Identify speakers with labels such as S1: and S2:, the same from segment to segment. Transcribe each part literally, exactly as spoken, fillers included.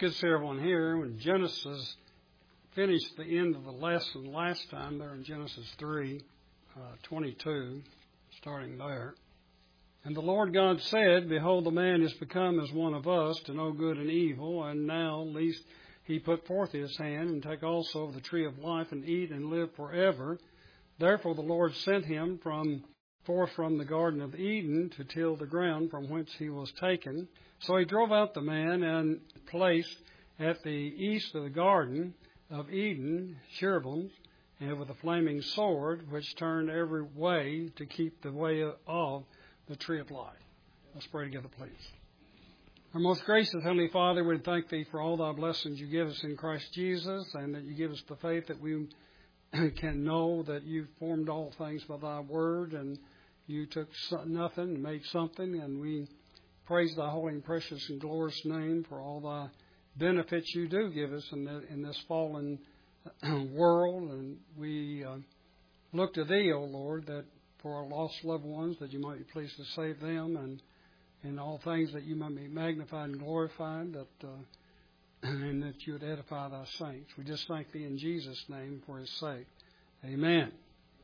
S1: Good to see everyone here. When Genesis finished the end of the lesson last time, there in Genesis three, uh, twenty-two, starting there. And the Lord God said, Behold, the man is become as one of us to know good and evil, and now lest he put forth his hand and take also of the tree of life and eat and live forever. Therefore the Lord sent him from forth from the Garden of Eden to till the ground from whence he was taken. So he drove out the man and placed at the east of the Garden of Eden cherubims, and with a flaming sword, which turned every way to keep the way of the tree of life. Let's pray together, please. Our most gracious Heavenly Father, we thank Thee for all Thy blessings You give us in Christ Jesus, and that You give us the faith that we can know that You formed all things by Thy word, and You took nothing and made something, and we praise Thy holy and precious and glorious name for all Thy benefits You do give us in, the, in this fallen world. And we uh, look to Thee, O Lord, that for our lost loved ones, that You might be pleased to save them, and in all things that You might be magnified and glorified, that uh, and that You would edify Thy saints. We just thank Thee in Jesus' name for His sake. Amen.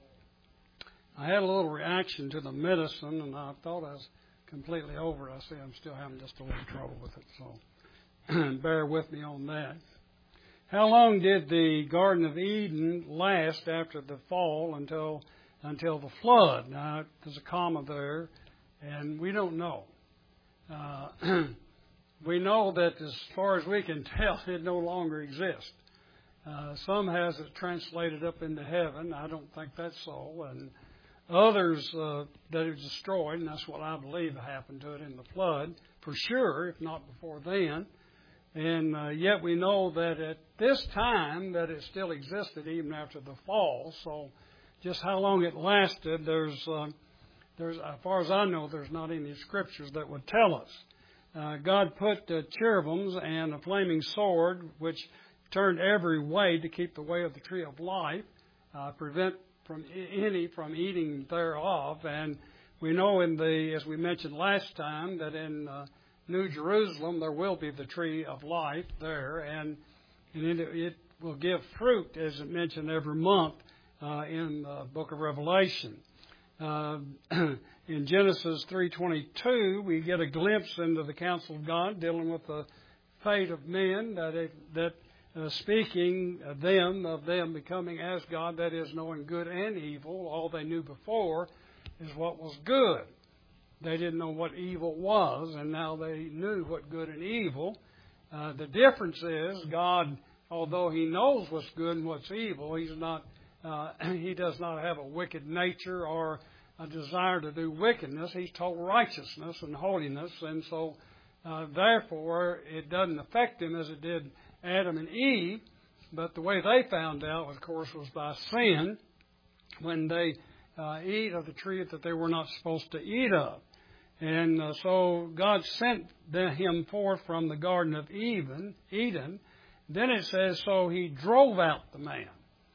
S1: I had a little reaction to the medicine, and I thought I was completely over it. I see I'm still having just a little trouble with it, so bear with me on that. How long did the Garden of Eden last after the fall until until the flood? Now, there's a comma there, and we don't know. Uh, we know that as far as we can tell, it no longer exists. Uh, some has it translated up into heaven. I don't think that's so. And others uh, that it was destroyed, and that's what I believe happened to it in the flood, for sure, if not before then. And uh, yet we know that at this time that it still existed even after the fall. So just how long it lasted, there's, uh, there's as far as I know, there's not any scriptures that would tell us. Uh, God put uh, cherubims and a flaming sword, which turned every way to keep the way of the tree of life, uh, prevent from any from eating thereof. And we know in the, as we mentioned last time, that in uh, New Jerusalem there will be the tree of life there, and, and it, it will give fruit, as it mentioned, every month uh, in the book of Revelation. Uh, in Genesis three twenty-two, we get a glimpse into the counsel of God dealing with the fate of men, that it, that Uh, speaking of them, of them becoming as God, that is, knowing good and evil. All they knew before is what was good. They didn't know what evil was, and now they knew what good and evil. Uh, the difference is God, although He knows what's good and what's evil, He's not. Uh, he does not have a wicked nature or a desire to do wickedness. He's told righteousness and holiness, and so uh, therefore it doesn't affect Him as it did Adam and Eve. But the way they found out, of course, was by sin, when they uh, eat of the tree that they were not supposed to eat of. And uh, so God sent the, him forth from the Garden of Eden. Eden. Then it says, so He drove out the man.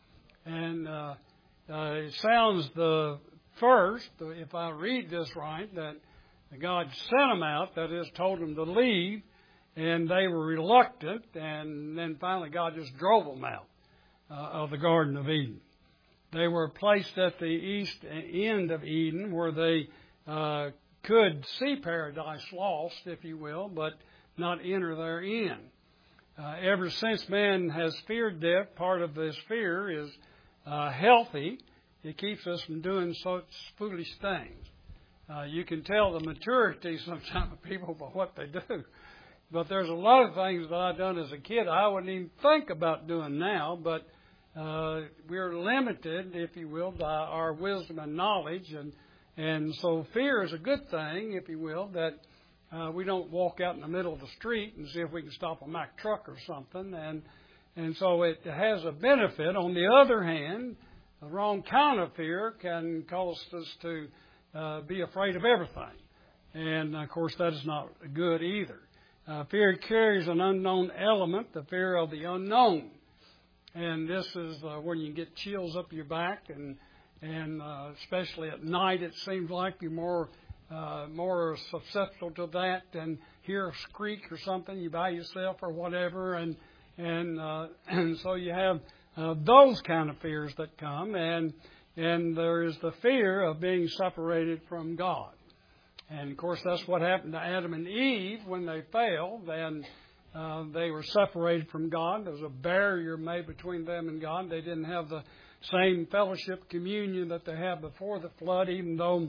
S1: And uh, uh, it sounds the first, if I read this right, that God sent him out, that is, told him to leave. And they were reluctant, and then finally God just drove them out uh, of the Garden of Eden. They were placed at the east end of Eden, where they uh, could see paradise lost, if you will, but not enter therein. Uh, ever since man has feared death, part of this fear is uh, healthy. It keeps us from doing such foolish things. Uh, you can tell the maturity sometimes of people by what they do. But there's a lot of things that I've done as a kid I wouldn't even think about doing now. But uh, we're limited, if you will, by our wisdom and knowledge. And and so fear is a good thing, if you will, that uh, we don't walk out in the middle of the street and see if we can stop a Mack truck or something. And, and so it has a benefit. On the other hand, the wrong kind of fear can cause us to uh, be afraid of everything. And, of course, that is not good either. Uh, fear carries an unknown element, the fear of the unknown. And this is uh, when you get chills up your back, and and uh, especially at night, it seems like you're more uh, more susceptible to that. And hear a squeak or something, you by yourself or whatever, and and uh, and so you have uh, those kind of fears that come, and and there is the fear of being separated from God. And, of course, that's what happened to Adam and Eve when they failed. And uh, they were separated from God. There was a barrier made between them and God. They didn't have the same fellowship communion that they had before the flood, even though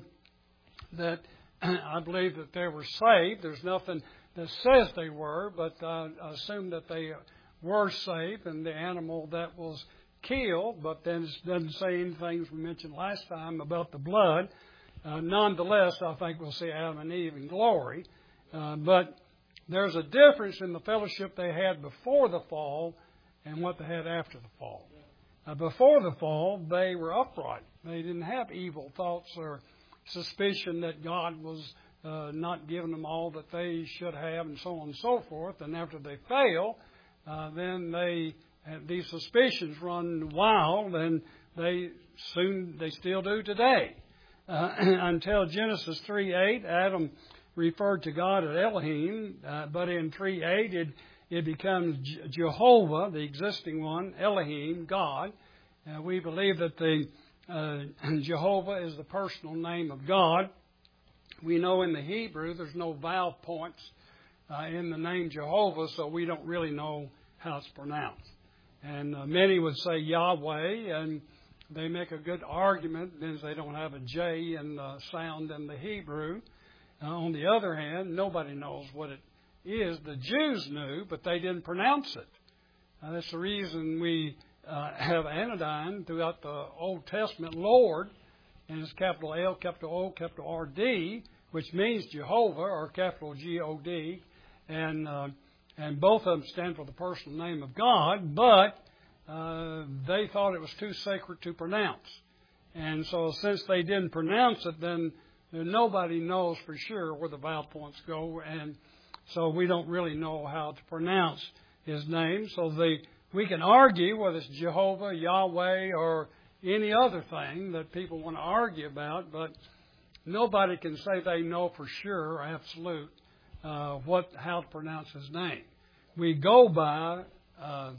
S1: that I believe that they were saved. There's nothing that says they were, but uh, I assume that they were saved, and the animal that was killed, but then it doesn't say anything, as we mentioned last time, about the blood. Uh, nonetheless, I think we'll see Adam and Eve in glory. Uh, but there's a difference in the fellowship they had before the fall and what they had after the fall. Uh, before the fall, they were upright. They didn't have evil thoughts or suspicion that God was uh, not giving them all that they should have, and so on and so forth. And after they fail, uh, then they these suspicions run wild, and they soon they still do today. Uh, until Genesis three eight, Adam referred to God as Elohim, uh, but in three eight it, it becomes J- Jehovah, the existing one, Elohim, God. Uh, we believe that the uh, Jehovah is the personal name of God. We know in the Hebrew there's no vowel points uh, in the name Jehovah, so we don't really know how it's pronounced. And uh, many would say Yahweh, and they make a good argument because they don't have a J in the sound in the Hebrew. Uh, on the other hand, nobody knows what it is. The Jews knew, but they didn't pronounce it. Uh, that's the reason we uh, have anodyne throughout the Old Testament, Lord, and it's capital L, capital O, capital R D, which means Jehovah, or capital G O D, and uh, and both of them stand for the personal name of God, but Uh, they thought it was too sacred to pronounce. And so since they didn't pronounce it, then, then nobody knows for sure where the vowel points go. And so we don't really know how to pronounce His name. So the, we can argue whether it's Jehovah, Yahweh, or any other thing that people want to argue about, but nobody can say they know for sure or absolute uh, what how to pronounce His name. We go by Uh,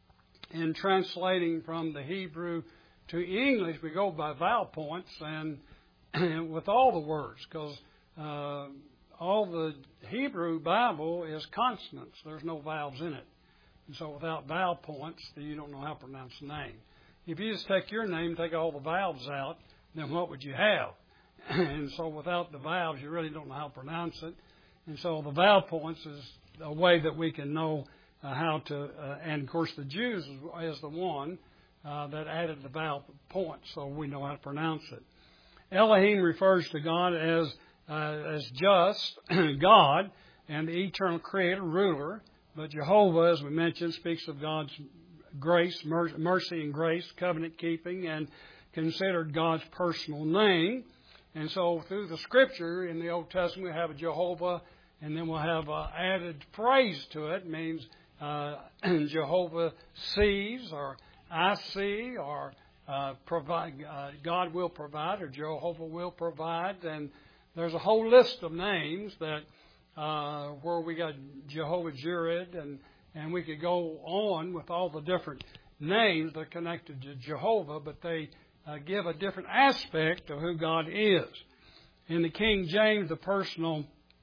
S1: in translating from the Hebrew to English, we go by vowel points and, and with all the words, because uh, all the Hebrew Bible is consonants. There's no vowels in it. And so without vowel points, you don't know how to pronounce the name. If you just take your name, take all the vowels out, then what would you have? And so without the vowels, you really don't know how to pronounce it. And so the vowel points is a way that we can know Uh, how to, uh, and of course the Jews is, is the one uh, that added the vowel point, so we know how to pronounce it. Elohim refers to God as uh, as just God and the eternal creator, ruler, but Jehovah, as we mentioned, speaks of God's grace, mer- mercy and grace, covenant keeping, and considered God's personal name. And so through the Scripture in the Old Testament, we have a Jehovah, and then we'll have an added phrase to it, means Uh, Jehovah sees, or I see, or uh, provide. Uh, God will provide, or Jehovah will provide, and there's a whole list of names that uh, where we got Jehovah Jireh, and and we could go on with all the different names that are connected to Jehovah, but they uh, give a different aspect of who God is. In the King James, the personal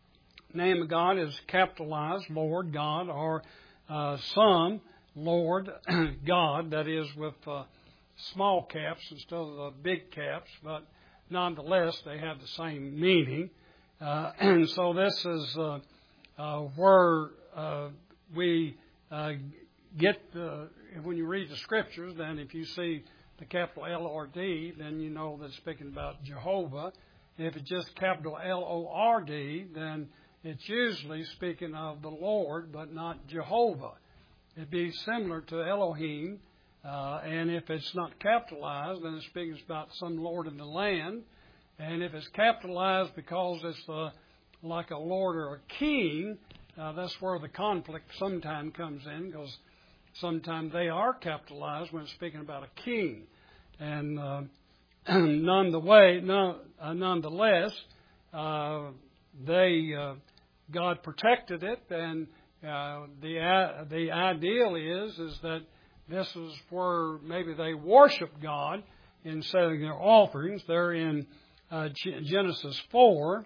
S1: name of God is capitalized, Lord God, or Uh, some, Lord God, that is with uh, small caps instead of the big caps, but nonetheless they have the same meaning. Uh, and so this is uh, uh, where uh, we uh, get, uh, when you read the Scriptures, then if you see the capital L O R D, then you know that it's speaking about Jehovah. If it's just capital L O R D, then it's usually speaking of the Lord, but not Jehovah. It'd be similar to Elohim, uh, and if it's not capitalized, then it speaks about some Lord in the land. And if it's capitalized because it's uh, like a Lord or a king, uh, that's where the conflict sometimes comes in, because sometimes they are capitalized when it's speaking about a king. And uh, none the way, none, uh, nonetheless, uh, they... Uh, God protected it, and uh, the uh, the ideal is is that this is where maybe they worship God in setting their offerings. They're in uh, Genesis four.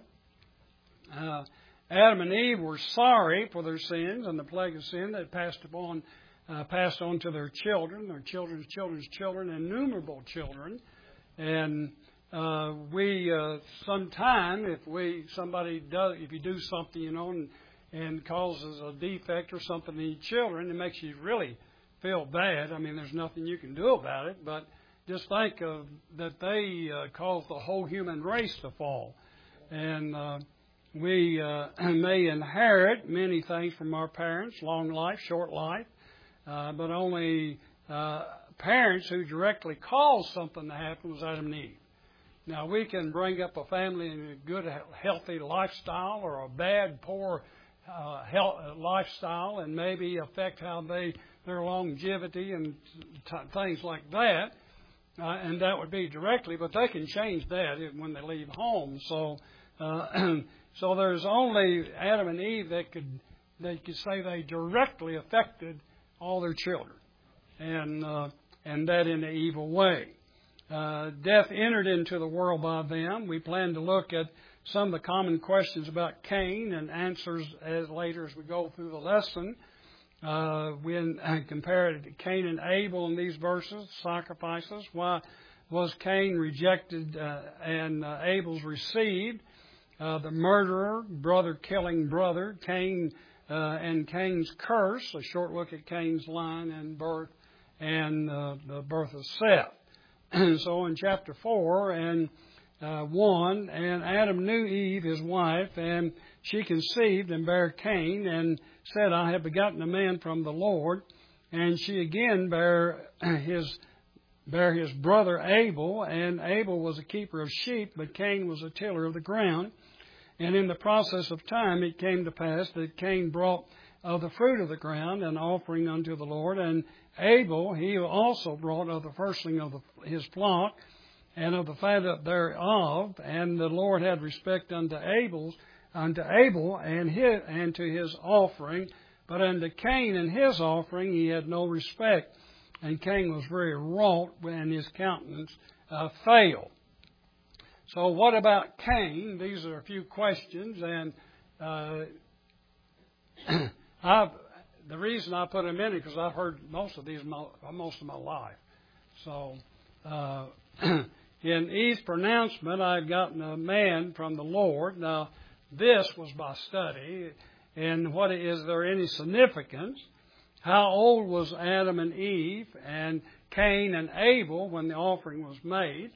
S1: Uh, Adam and Eve were sorry for their sins and the plague of sin that passed upon, uh, passed on to their children, their children's children's children, innumerable children. And uh, we uh, sometime, if we somebody does, if you do something, you know, and, and causes a defect or something in your children, it makes you really feel bad. I mean, there's nothing you can do about it, but just think of that they uh, caused the whole human race to fall, and uh, we uh, may inherit many things from our parents: long life, short life, uh, but only uh, parents who directly caused something to happen was Adam and Eve. Now, we can bring up a family in a good, healthy lifestyle or a bad, poor uh, health, lifestyle, and maybe affect how they their longevity and t- things like that. Uh, and that would be directly, but they can change that when they leave home. So, uh, so there's only Adam and Eve that could they could say they directly affected all their children, and uh, and that in an evil way. Uh, death entered into the world by them. We plan to look at some of the common questions about Cain and answers as later as we go through the lesson. Uh, when uh, compared to Cain and Abel in these verses, sacrifices. Why was Cain rejected uh, and uh, Abel's received? Uh, the murderer, brother killing brother, Cain uh, and Cain's curse. A short look at Cain's line and birth, and uh, the birth of Seth. And so in chapter four and uh, one, and Adam knew Eve his wife, and she conceived and bare Cain, and said, I have begotten a man from the Lord. And she again bare his bare his brother Abel, and Abel was a keeper of sheep, but Cain was a tiller of the ground. And in the process of time it came to pass that Cain brought of the fruit of the ground an offering unto the Lord, and Abel he also brought of the firstling of the, his flock, and of the fat thereof. And the Lord had respect unto Abel's unto Abel and his, and to his offering, but unto Cain and his offering he had no respect. And Cain was very wroth, and his countenance uh, failed. So what about Cain? These are a few questions, and uh, I've, the reason I put them in is because I've heard most of these my, most of my life. So uh, in Eve's pronouncement, I've gotten a man from the Lord. Now, this was by study. And what is there any significance? How old was Adam and Eve and Cain and Abel when the offering was made?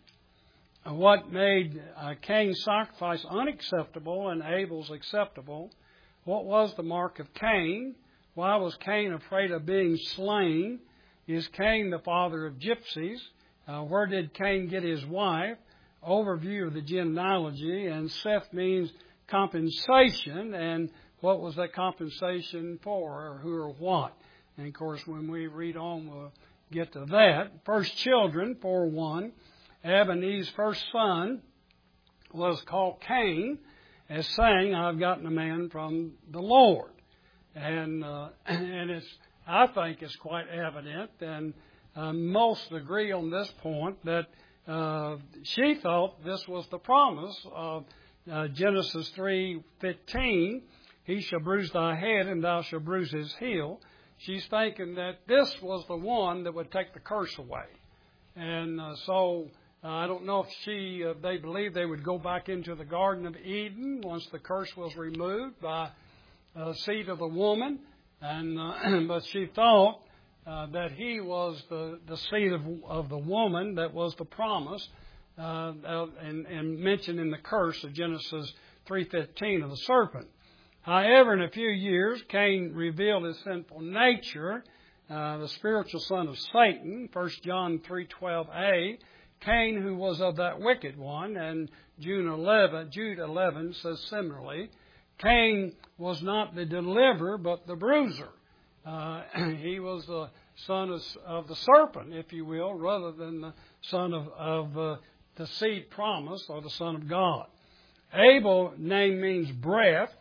S1: What made uh, Cain's sacrifice unacceptable and Abel's acceptable? What was the mark of Cain? Why was Cain afraid of being slain? Is Cain the father of gypsies? Uh, where did Cain get his wife? Overview of the genealogy. And Seth means compensation, and what was that compensation for, or who or what? And of course, when we read on, we'll get to that. First children, four one. Adam and Eve's first son was called Cain, as saying, I've gotten a man from the Lord. And uh, and it's I think it's quite evident, and uh, most agree on this point, that uh, she thought this was the promise of Uh, Genesis three fifteen, he shall bruise thy head and thou shalt bruise his heel. She's thinking that this was the one that would take the curse away. And uh, so uh, I don't know if she, uh, they believed they would go back into the Garden of Eden once the curse was removed by uh, seed of the woman. And uh, but she thought uh, that he was the, the seed of, of the woman that was the promise. Uh, and, and mentioned in the curse of Genesis three fifteen of the serpent. However, in a few years, Cain revealed his sinful nature, uh, the spiritual son of Satan, First John three twelve a. Cain, who was of that wicked one, and Jude eleven, Jude eleven says similarly, Cain was not the deliverer, but the bruiser. Uh, he was the son of, of the serpent, if you will, rather than the son of, of uh, the seed promise, or the Son of God. Abel name means breath,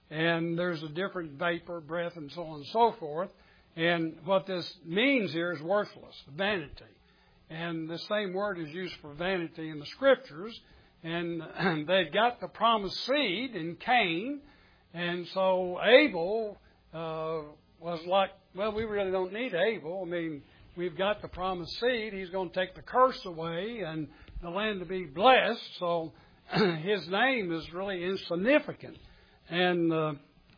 S1: and there's a different vapor, breath, and so on and so forth. And what this means here is worthless, vanity. And the same word is used for vanity in the Scriptures. And they'd got the promised seed in Cain. And so Abel uh, was like, well, we really don't need Abel. I mean, we've got the promised seed. He's going to take the curse away and the land to be blessed. So his name is really insignificant. And uh,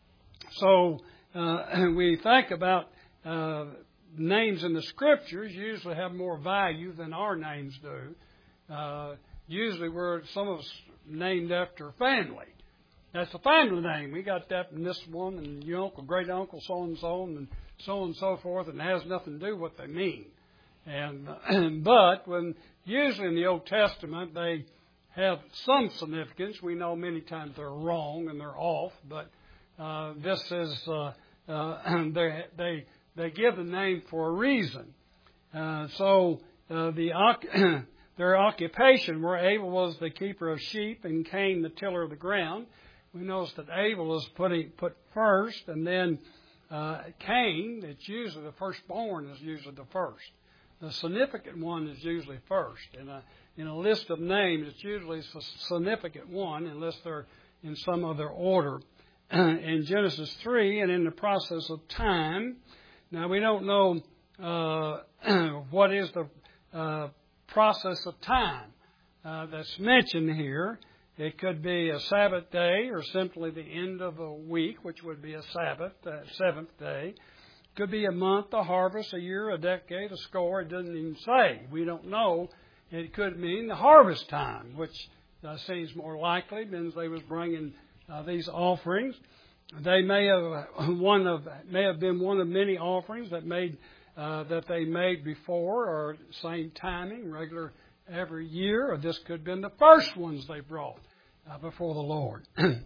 S1: so uh, we think about uh, names in the Scriptures usually have more value than our names do. Uh, usually we're, some of us, named after family. That's a family name. We got that from this one and your uncle, great uncle, so and so, and so on and so forth, and it has nothing to do with what they mean. And uh, but when usually in the Old Testament they have some significance. We know many times they're wrong and they're off, but uh, this is uh, uh, they they they give the name for a reason. Uh, so uh, the their occupation, where Abel was the keeper of sheep and Cain the tiller of the ground. We notice that Abel is putting put first, and then uh, Cain. It's usually the firstborn is usually the first. The significant one is usually first. In a in a list of names, it's usually a significant one, unless they're in some other order. In Genesis three, and in the process of time. Now we don't know uh, what is the uh, process of time uh, that's mentioned here. It could be a Sabbath day or simply the end of a week, which would be a Sabbath, uh, seventh day. It could be a month, a harvest, a year, a decade, a score. It doesn't even say. We don't know. It could mean the harvest time, which uh, seems more likely, means they was bringing uh, these offerings. They may have one of may have been one of many offerings that made uh, that they made before, or same timing, regular every year, or this could have been the first ones they brought uh, before the Lord.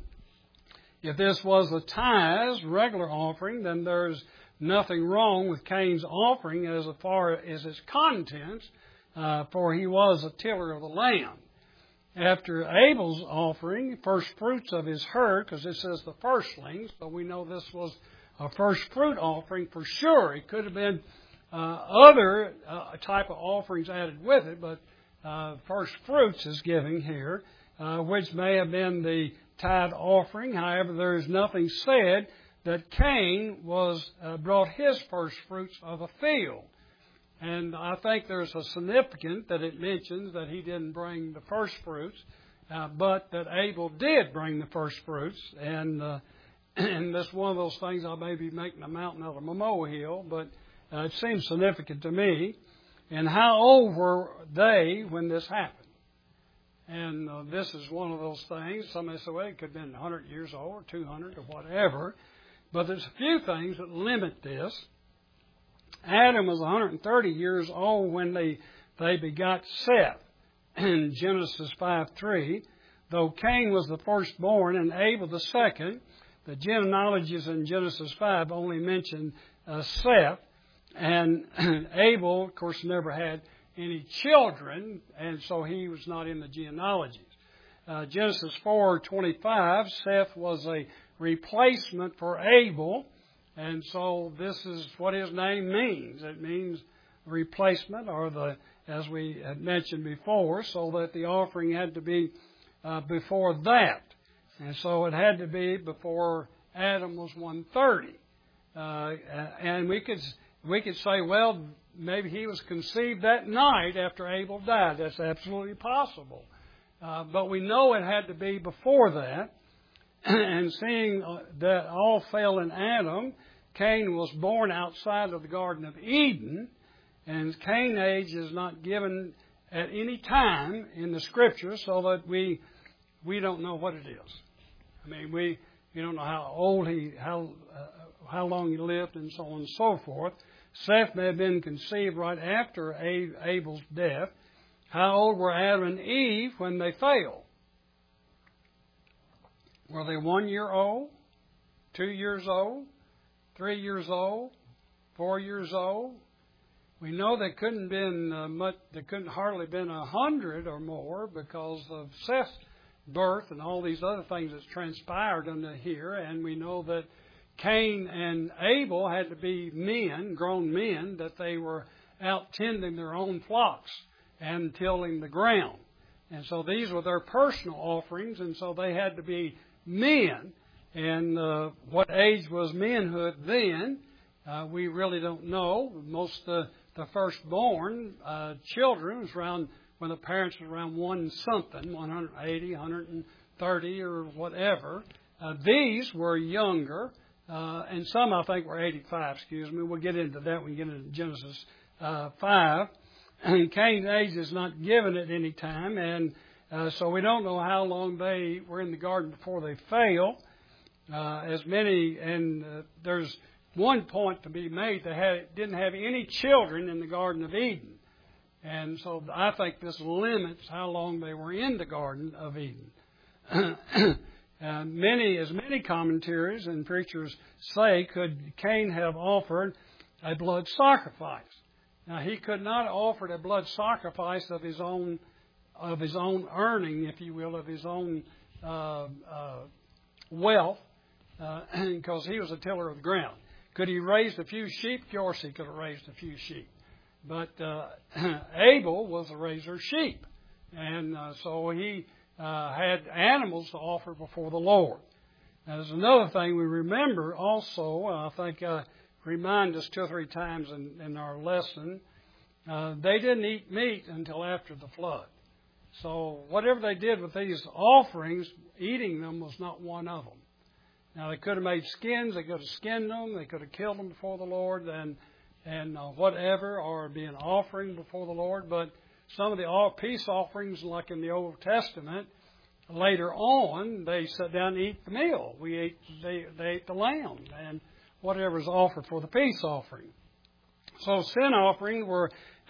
S1: If this was a tithes, regular offering, then there's nothing wrong with Cain's offering as far as its contents, uh, for he was a tiller of the land. After Abel's offering, first fruits of his herd, because it says the firstlings, so we know this was a first fruit offering for sure. It could have been uh, other uh, type of offerings added with it, but uh, first fruits is giving here, uh, which may have been the tithe offering. However, there is nothing said that Cain was uh, brought his first fruits of a field. And I think there's a significance that it mentions that he didn't bring the first fruits, uh, but that Abel did bring the first fruits. And uh, and that's one of those things, I may be making a mountain out of a molehill, but uh, it seems significant to me. And how old were they when this happened? And uh, this is one of those things. Somebody say, well, it could have been one hundred years old or two hundred or whatever. But there's a few things that limit this. Adam was one hundred thirty years old when they, they begot Seth in Genesis five three. Though Cain was the firstborn and Abel the second, the genealogies in Genesis five only mention uh, Seth. And Abel, of course, never had any children, and so he was not in the genealogies. Uh, Genesis four twenty-five, Seth was a replacement for Abel. And so this is what his name means. It means replacement, or the, as we had mentioned before, so that the offering had to be uh, before that. And so it had to be before Adam was one thirty. Uh, and we could we could say, well, maybe he was conceived that night after Abel died. That's absolutely possible. Uh, but we know it had to be before that. And seeing that all fell in Adam, Cain was born outside of the Garden of Eden, and Cain's age is not given at any time in the Scripture, so that we we don't know what it is. I mean, we you don't know how old he, how uh, how long he lived, and so on and so forth. Seth may have been conceived right after Abel's death. How old were Adam and Eve when they fell? Were they one year old, two years old, three years old, four years old? We know they couldn't have been uh, much. They couldn't hardly been a hundred or more, because of Seth's birth and all these other things that's transpired under here. And we know that Cain and Abel had to be men, grown men, that they were out tending their own flocks and tilling the ground. And so these were their personal offerings, and so they had to be men. And uh, what age was manhood then, uh, we really don't know. Most of the, the firstborn uh, children was around, when the parents were around one something, one eighty, one thirty or whatever. Uh, these were younger, uh, and some I think were eighty-five, excuse me. We'll get into that when we get into Genesis uh, five. And Cain's age is not given at any time, and uh, so we don't know how long they were in the garden before they fell. Uh, as many, and uh, there's one point to be made: they had, didn't have any children in the Garden of Eden, and so I think this limits how long they were in the Garden of Eden. uh, many, as many commentaries and preachers say, could Cain have offered a blood sacrifice? Now, he could not have offered a blood sacrifice of his own, of his own earning, if you will, of his own uh, uh, wealth, uh, because he was a tiller of the ground. Could he raise a few sheep? Of course, he could have raised a few sheep. But uh, Abel was a raiser of sheep, and uh, so he uh, had animals to offer before the Lord. Now, there's another thing we remember also. I think. Uh, remind us two or three times in, in our lesson, uh, they didn't eat meat until after the flood. So whatever they did with these offerings, eating them was not one of them. Now, they could have made skins, they could have skinned them, they could have killed them before the Lord and and uh, whatever, or be an offering before the Lord. But some of the all peace offerings, like in the Old Testament, later on, they sat down and eat the meal. We ate, they, they ate the lamb and whatever is offered for the peace offering. So sin offerings were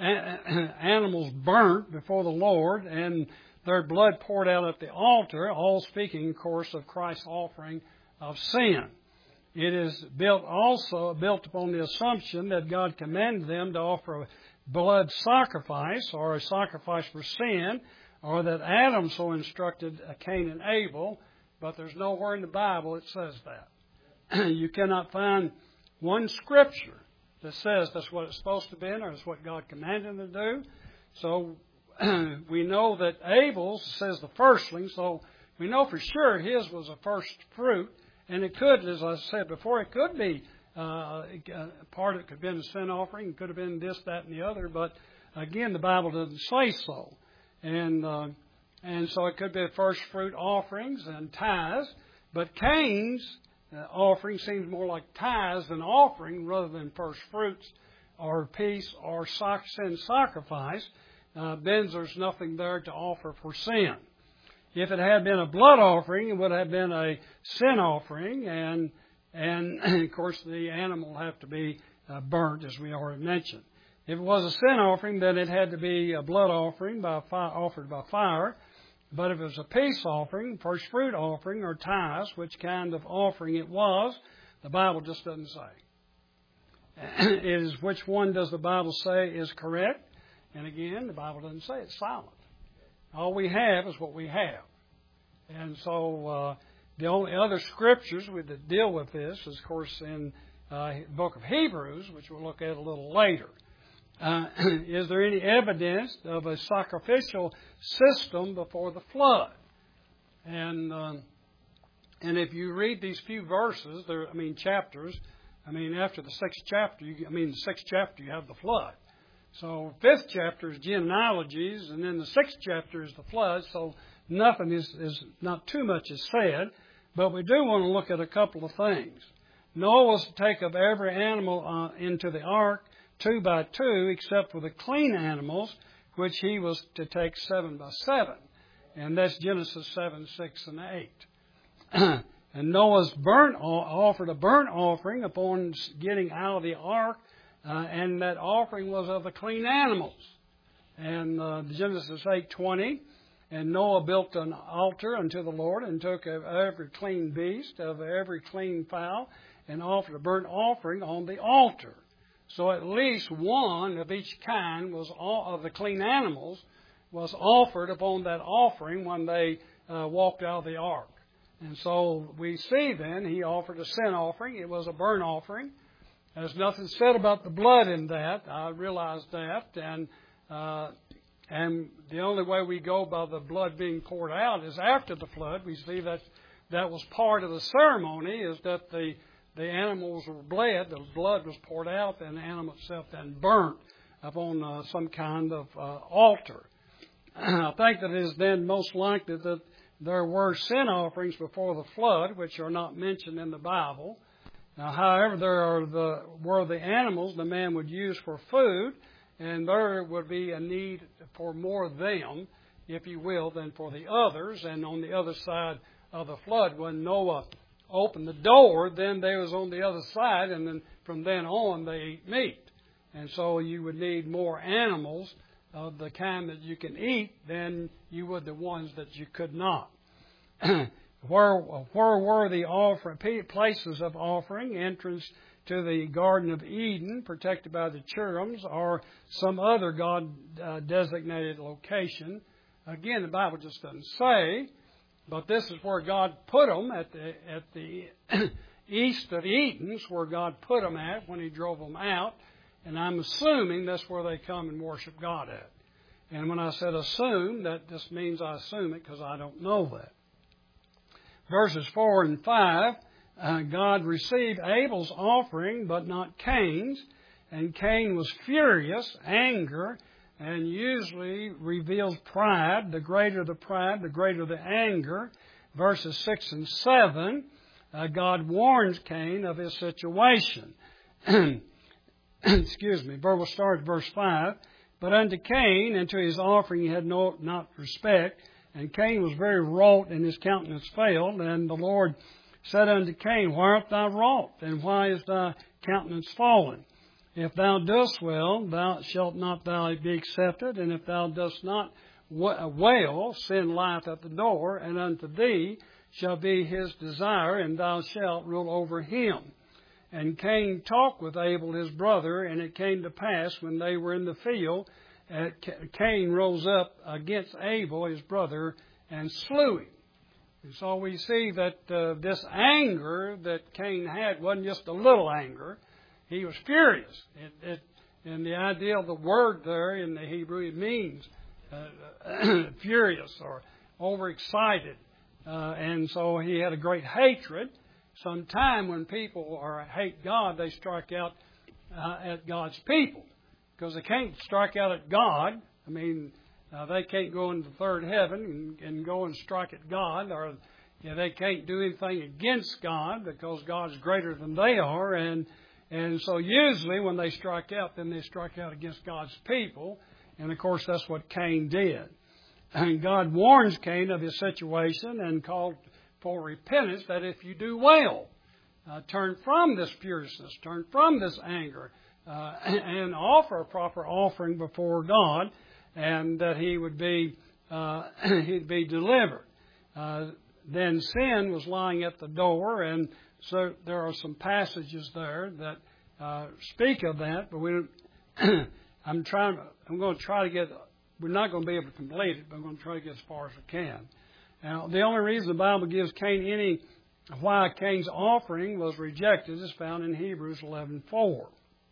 S1: animals burnt before the Lord and their blood poured out at the altar, all speaking, of course, of Christ's offering of sin. It is built also built upon the assumption that God commanded them to offer a blood sacrifice or a sacrifice for sin, or that Adam so instructed Cain and Abel, but there's nowhere in the Bible it says that. You cannot find one scripture that says that's what it's supposed to be or it's what God commanded them to do. So we know that Abel's says the firstling, so we know for sure his was a first fruit. And it could, as I said before, it could be uh, part of it could have been a sin offering, it could have been this, that, and the other. But again, the Bible doesn't say so. And uh, and so it could be first fruit offerings and tithes. But Cain's Uh, offering seems more like tithes than offering rather than first fruits or peace or soc- sin sacrifice. Uh, then there's nothing there to offer for sin. If it had been a blood offering, it would have been a sin offering, and and of course the animal will have to be uh, burnt, as we already mentioned. If it was a sin offering, then it had to be a blood offering by fire, offered by fire. But if it was a peace offering, first fruit offering, or tithes, which kind of offering it was, the Bible just doesn't say. It is which one does the Bible say is correct? And again, the Bible doesn't say it's silent. All we have is what we have. And so uh, the only other scriptures that deal with this is, of course, in uh, the book of Hebrews, which we'll look at a little later. Uh, is there any evidence of a sacrificial system before the flood? And um, and if you read these few verses, there, I mean chapters, I mean after the sixth chapter, you, I mean the sixth chapter you have the flood. So fifth chapter is genealogies, and then the sixth chapter is the flood. So nothing is, is not too much is said, but we do want to look at a couple of things. Noah was to take of every animal uh, into the ark, two by two, except for the clean animals, which he was to take seven by seven. And that's Genesis seven, six, and eight. And Noah's burnt offered a burnt offering upon getting out of the ark, uh, and that offering was of the clean animals. And uh, Genesis eight twenty, and Noah built an altar unto the Lord, and took of every clean beast, of every clean fowl, and offered a burnt offering on the altar. So at least one of each kind was all of the clean animals was offered upon that offering when they uh, walked out of the ark. And so we see then he offered a sin offering. It was a burnt offering. There's nothing said about the blood in that. I realize that. And uh, and the only way we go by the blood being poured out is after the flood. We see that that was part of the ceremony, is that the, the animals were bled, the blood was poured out, and the animal itself then burnt upon uh, some kind of uh, altar. I think that it is then most likely that there were sin offerings before the flood, which are not mentioned in the Bible. Now, however, there are the were the animals the man would use for food, and there would be a need for more of them, if you will, than for the others. And on the other side of the flood, when Noah opened the door, then they was on the other side, and then from then on they eat meat. And so you would need more animals of the kind that you can eat than you would the ones that you could not. Where, where were the offering, places of offering? Entrance to the Garden of Eden, protected by the cherubims, or some other God-designated location. Again, the Bible just doesn't say, but this is where God put them, at the, at the east of Eden's, where God put them at when He drove them out. And I'm assuming that's where they come and worship God at. And when I said assume, that just means I assume it because I don't know that. Verses four and five, uh, God received Abel's offering, but not Cain's. And Cain was furious, anger, and usually reveals pride. The greater the pride, the greater the anger. Verses six and seven, uh, God warns Cain of his situation. Excuse me. We'll start at verse five. But unto Cain and to his offering he had no, not respect. And Cain was very wroth, and his countenance failed. And the Lord said unto Cain, Why art thou wroth? And why is thy countenance fallen? If thou dost well, thou shalt not thou be accepted. And if thou dost not well, sin lieth at the door. And unto thee shall be his desire, and thou shalt rule over him. And Cain talked with Abel his brother, and it came to pass when they were in the field, uh, Cain rose up against Abel his brother and slew him. And so we see that uh, this anger that Cain had wasn't just a little anger. He was furious. It, it, and the idea of the word there in the Hebrew, it means uh, furious or overexcited. Uh, and so he had a great hatred. Sometime when people are, hate God, they strike out uh, at God's people. Because they can't strike out at God. I mean, uh, they can't go into the third heaven and, and go and strike at God. Or you know, they can't do anything against God because God's greater than they are. And and so usually when they strike out, then they strike out against God's people. And, of course, that's what Cain did. And God warns Cain of his situation and called for repentance, that if you do well, uh, turn from this furiousness, turn from this anger, uh, and offer a proper offering before God, and that he would be uh, he'd be delivered. Uh, then sin was lying at the door, and so there are some passages there that uh, speak of that. But we, I'm trying. I'm going to try to get. We're not going to be able to complete it, but I'm going to try to get as far as I can. Now, the only reason the Bible gives Cain any, why Cain's offering was rejected is found in Hebrews eleven four.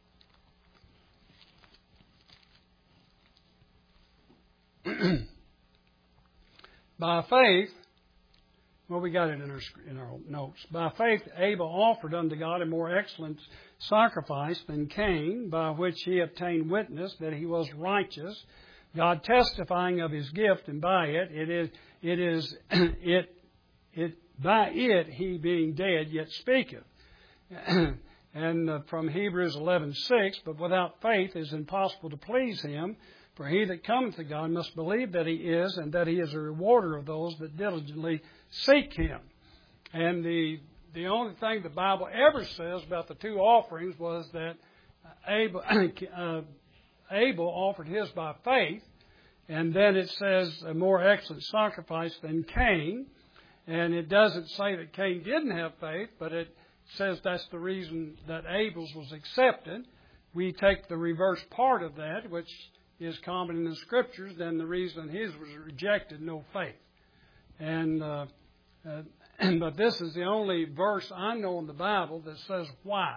S1: By faith, well, we got it in our, in our notes. By faith, Abel offered unto God a more excellent sacrifice than Cain, by which he obtained witness that he was righteous, God testifying of his gift, and by it, it is, it is, it, it, by it, he being dead yet speaketh. And uh, from Hebrews eleven six, but without faith it is impossible to please him, for he that cometh to God must believe that he is, and that he is a rewarder of those that diligently seek him. And the the only thing the Bible ever says about the two offerings was that Abel, uh, Abel offered his by faith, and then it says a more excellent sacrifice than Cain. And it doesn't say that Cain didn't have faith, but it says that's the reason that Abel's was accepted. We take the reverse part of that, which is common in the Scriptures, then the reason his was rejected, no faith. And uh, uh, but this is the only verse I know in the Bible that says why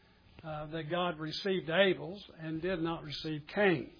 S1: uh, that God received Abel's and did not receive Cain's.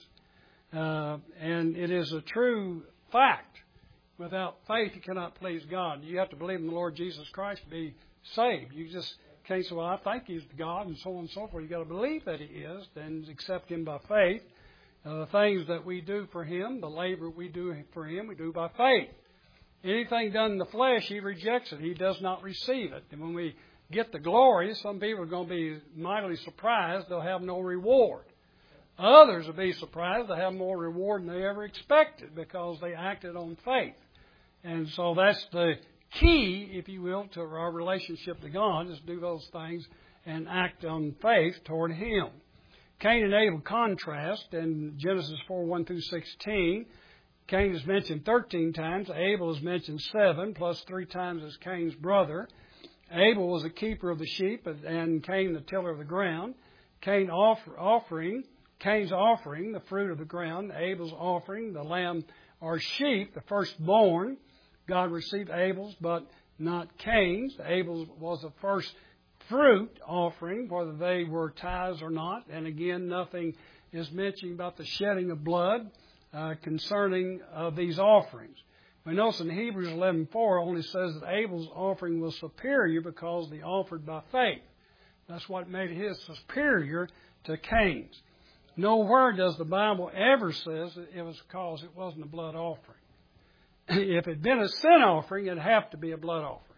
S1: Uh, and it is a true fact. Without faith, you cannot please God. You have to believe in the Lord Jesus Christ to be saved. You just can't say, well, I think He's God and so on and so forth. You've got to believe that He is, then accept Him by faith. Uh, the things that we do for Him, the labor we do for Him, we do by faith. Anything done in the flesh, He rejects it. He does not receive it. And when we get the glory, some people are going to be mightily surprised. They'll have no reward. Others will be surprised. They'll have more reward than they ever expected because they acted on faith. And so that's the key, if you will, to our relationship to God, is do those things and act on faith toward Him. Cain and Abel contrast in Genesis four, one through sixteen. Cain is mentioned thirteen times. Abel is mentioned seven, plus three times as Cain's brother. Abel was a keeper of the sheep, and Cain the tiller of the ground. Cain offer, offering, Cain's offering, the fruit of the ground. Abel's offering, the lamb or sheep, the firstborn. God received Abel's, but not Cain's. Abel's was the first fruit offering, whether they were tithes or not. And again, nothing is mentioned about the shedding of blood uh, concerning uh, these offerings. We notice in Hebrews eleven four only says that Abel's offering was superior because they offered by faith. That's what made his superior to Cain's. Nowhere does the Bible ever says that it was because it wasn't a blood offering. If it had been a sin offering, it'd have to be a blood offering.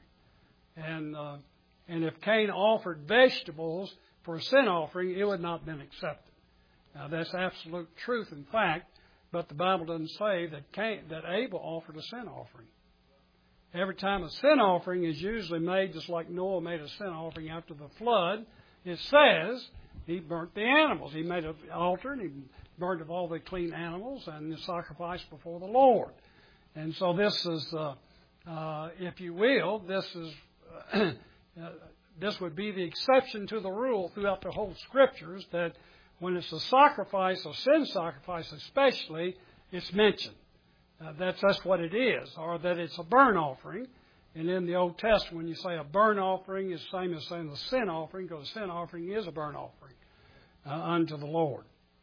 S1: And uh, and if Cain offered vegetables for a sin offering, it would not have been accepted. Now, that's absolute truth and fact, but the Bible doesn't say that Cain, that Abel offered a sin offering. Every time a sin offering is usually made, just like Noah made a sin offering after the flood, it says he burnt the animals. He made an altar and he burned of all the clean animals and the sacrifice before the Lord. And so this is, uh, uh, if you will, this is uh, this would be the exception to the rule throughout the whole Scriptures, that when it's a sacrifice, a sin sacrifice especially, it's mentioned. Uh, that's that's what it is, or that it's a burnt offering. And in the Old Testament, when you say a burnt offering, it's the same as saying the sin offering, because the sin offering is a burnt offering uh, unto the Lord.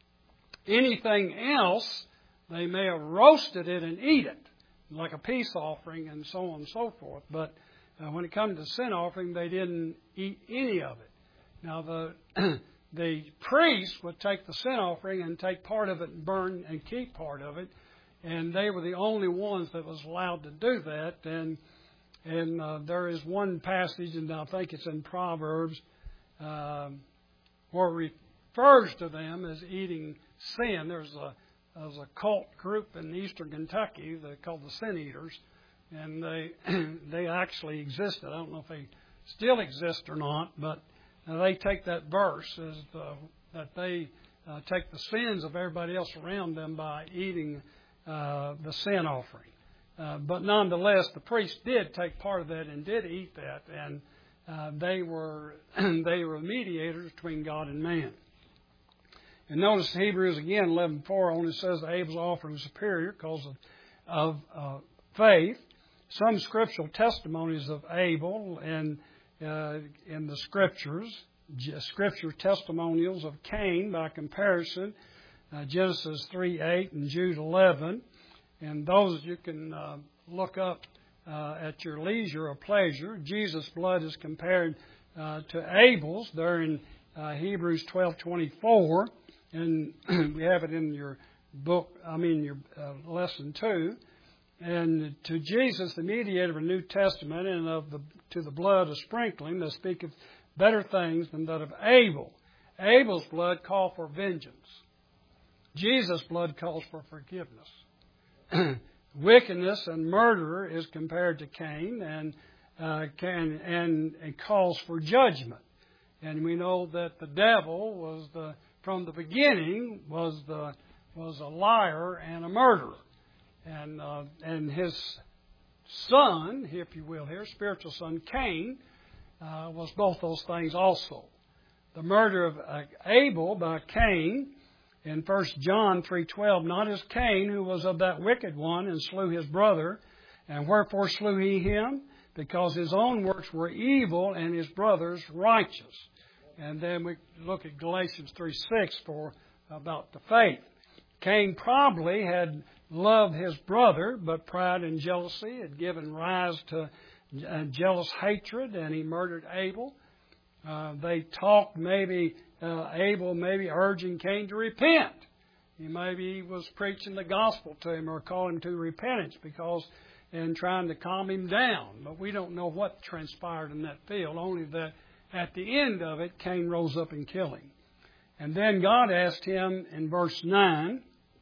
S1: Anything else, they may have roasted it and eat it, like a peace offering and so on and so forth. But uh, when it comes to sin offering, they didn't eat any of it. Now, the the priest would take the sin offering and take part of it and burn and keep part of it. And they were the only ones that was allowed to do that. And and uh, there is one passage, and I think it's in Proverbs, um, where it refers to them as eating sin. There's a There's a cult group in eastern Kentucky they're called the Sin Eaters, and they they actually existed. I don't know if they still exist or not, but uh, they take that verse as the, that they uh, take the sins of everybody else around them by eating uh, the sin offering. Uh, but nonetheless, the priest did take part of that and did eat that, and uh, they were they were mediators between God and man. And notice Hebrews again, eleven four only says that Abel's offering was superior because of, of uh, faith. Some scriptural testimonies of Abel and uh, in the Scriptures, Scripture testimonials of Cain by comparison, uh, Genesis three eight and Jude eleven. And those you can uh, look up uh, at your leisure or pleasure. Jesus' blood is compared uh, to Abel's there in uh, Hebrews twelve twenty-four. And we have it in your book, I mean your uh, lesson two. And to Jesus, the mediator of a New Testament, and of the to the blood of sprinkling, that speaketh better things than that of Abel. Abel's blood called for vengeance. Jesus' blood calls for forgiveness. Wickedness and murder is compared to Cain, and uh, can and it calls for judgment. And we know that the devil was the from the beginning was the was a liar and a murderer, and uh, and his son, if you will, here spiritual son Cain, uh, was both those things also. The murder of uh, Abel by Cain in First John three twelve, not as Cain, who was of that wicked one and slew his brother. And wherefore slew he him? Because his own works were evil and his brother's righteous. And then we look at Galatians three six for about the faith. Cain probably had loved his brother, but pride and jealousy had given rise to uh, jealous hatred, and he murdered Abel. Uh, they talked maybe, uh, Abel maybe urging Cain to repent. He maybe was preaching the gospel to him or calling him to repentance because and trying to calm him down. But we don't know what transpired in that field, only that at the end of it, Cain rose up and killed him. And then God asked him in verse nine,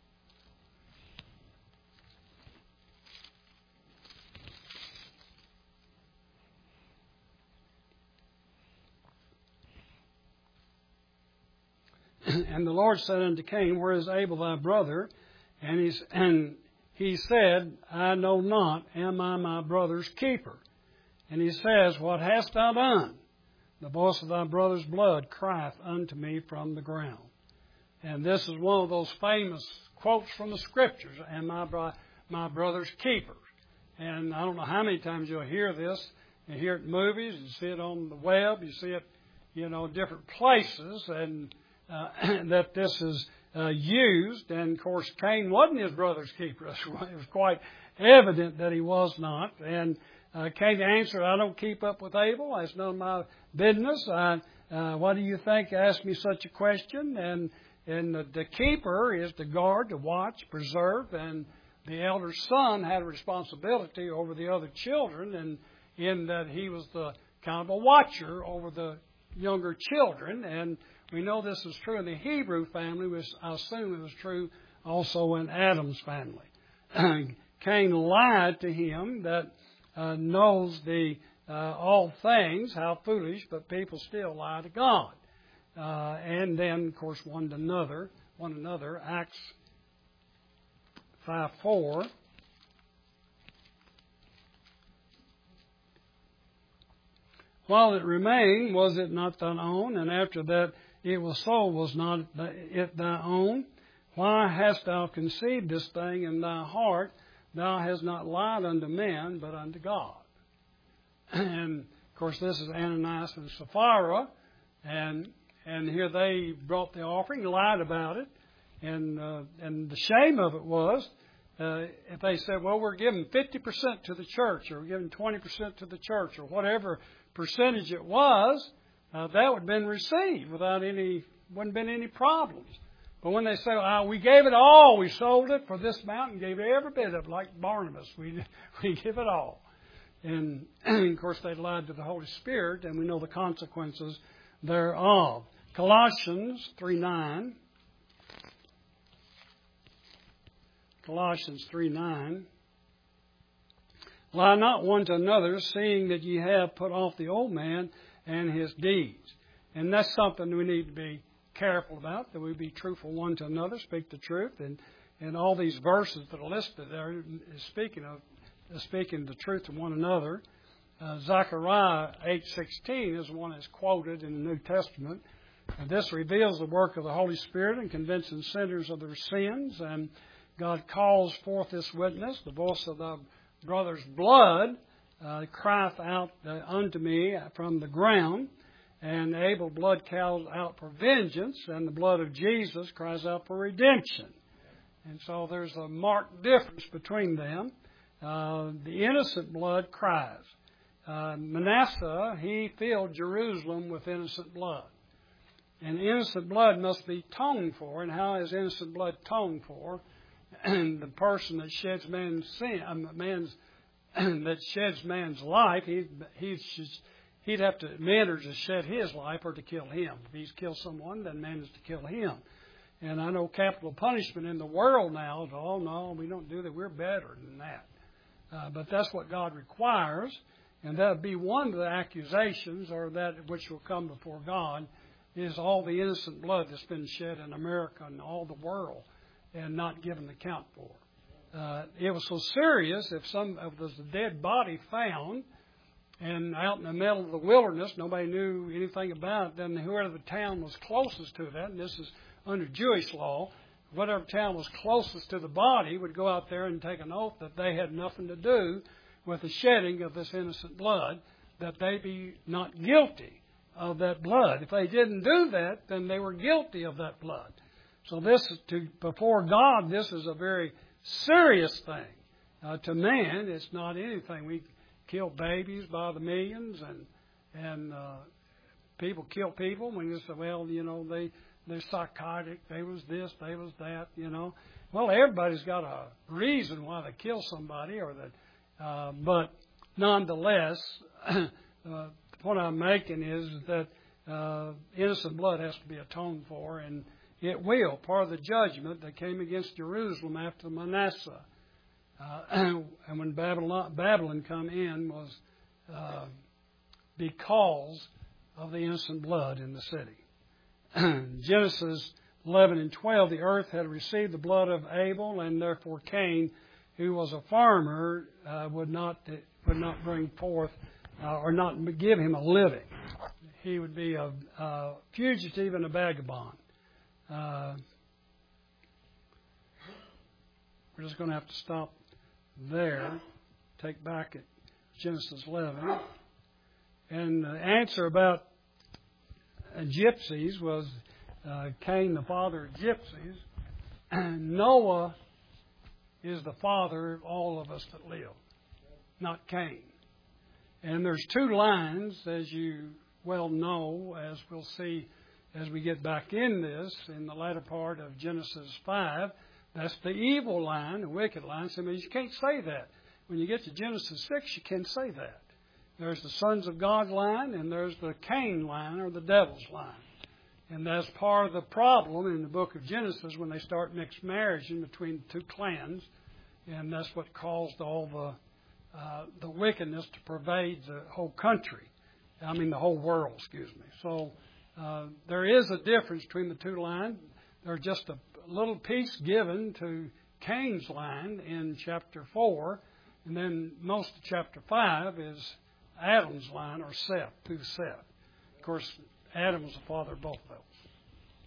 S1: and the Lord said unto Cain, Where is Abel thy brother? And, he's, and he said, I know not, am I my brother's keeper? And he says, What hast thou done? The voice of thy brother's blood crieth unto me from the ground. And this is one of those famous quotes from the Scriptures, Am I bro- my brother's keeper? And I don't know how many times you'll hear this. You hear it in movies, you see it on the web, you see it, you know, different places, and uh, that this is uh, used. And, of course, Cain wasn't his brother's keeper. It was quite evident that he was not. And uh, Cain answered, I don't keep up with Abel. That's none of my business. I, uh, what do you think? You asked me such a question. And and the, the keeper is to guard, to watch, preserve. And the elder son had a responsibility over the other children, and in that he was the kind of a watcher over the younger children. And we know this is true in the Hebrew family, which I assume it was true also in Adam's family. Cain lied to him that uh, knows the uh, all things, how foolish, but people still lie to God. Uh, and then, of course, one to another, one another. Acts five four. While it remained, was it not thine own? And after that it was so, was not it thy own? Why hast thou conceived this thing in thy heart? Thou hast not lied unto men, but unto God. And, of course, this is Ananias and Sapphira. And and here they brought the offering, lied about it. And uh, and the shame of it was, uh, if they said, well, we're giving fifty percent to the church, or we're giving twenty percent to the church, or whatever percentage it was, uh, that would have been received without any, wouldn't have been any problems. But when they say, oh, we gave it all, we sold it for this amount and gave every bit of it, like Barnabas, we we give it all. And, and, of course, they lied to the Holy Spirit, and we know the consequences thereof. Colossians three nine. Colossians three nine. Lie not one to another, seeing that ye have put off the old man and his deeds. And that's something we need to be careful about, that we be truthful one to another, speak the truth. And, and all these verses that are listed there is speaking of is speaking the truth to one another. Uh, Zechariah eight sixteen is one that's quoted in the New Testament. And this reveals the work of the Holy Spirit in convincing sinners of their sins. And God calls forth this witness, the voice of the brother's blood uh, crieth out uh, unto me from the ground. And Abel's blood calls out for vengeance, and the blood of Jesus cries out for redemption. And so there's a marked difference between them. Uh, the innocent blood cries. Uh, Manasseh, he filled Jerusalem with innocent blood. And innocent blood must be atoned for. And how is innocent blood atoned for? And the person that sheds man's sin, um, man's that sheds man's life, he he's he'd have to either to shed his life or to kill him. If he's killed someone, then man is to kill him. And I know capital punishment in the world now is, oh no, we don't do that. We're better than that. Uh, but that's what God requires, and that would be one of the accusations, or that which will come before God, is all the innocent blood that's been shed in America and all the world, and not given account for. Uh, it was so serious, if some if there's a dead body found, and out in the middle of the wilderness, nobody knew anything about it, then whoever the town was closest to that, and this is under Jewish law, whatever town was closest to the body would go out there and take an oath that they had nothing to do with the shedding of this innocent blood, that they be not guilty of that blood. If they didn't do that, then they were guilty of that blood. So this is to, before God, this is a very serious thing. Uh, to man, it's not anything. We kill babies by the millions, and and uh, people kill people when you say, well, you know, they, they're psychotic, they was this, they was that, you know. Well, everybody's got a reason why they kill somebody, or that, uh, but nonetheless, uh, the point I'm making is that uh, innocent blood has to be atoned for, and it will. Part of the judgment that came against Jerusalem after Manasseh, uh, and when Babylon, Babylon come in, was uh, because of the innocent blood in the city. Genesis eleven and twelve, the earth had received the blood of Abel, and therefore Cain, who was a farmer, uh, would not would not bring forth uh, or not give him a living. He would be a, a fugitive and a vagabond. Uh, we're just going to have to stop there, take back at Genesis eleven. And the answer about uh, gypsies was uh, Cain, the father of gypsies. And Noah is the father of all of us that live, not Cain. And there's two lines, as you well know, as we'll see as we get back in this, in the latter part of Genesis five. That's the evil line, the wicked line. So I mean, you can't say that. When you get to Genesis six, you can say that. There's the sons of God line, and there's the Cain line, or the devil's line. And that's part of the problem in the book of Genesis when they start mixed marriage in between the two clans. And that's what caused all the uh, the wickedness to pervade the whole country. I mean, the whole world, excuse me. So uh, there is a difference between the two lines. There's just a little piece given to Cain's line in chapter four. And then most of chapter five is Adam's line, or Seth, through Seth. Of course, Adam was the father of both of them.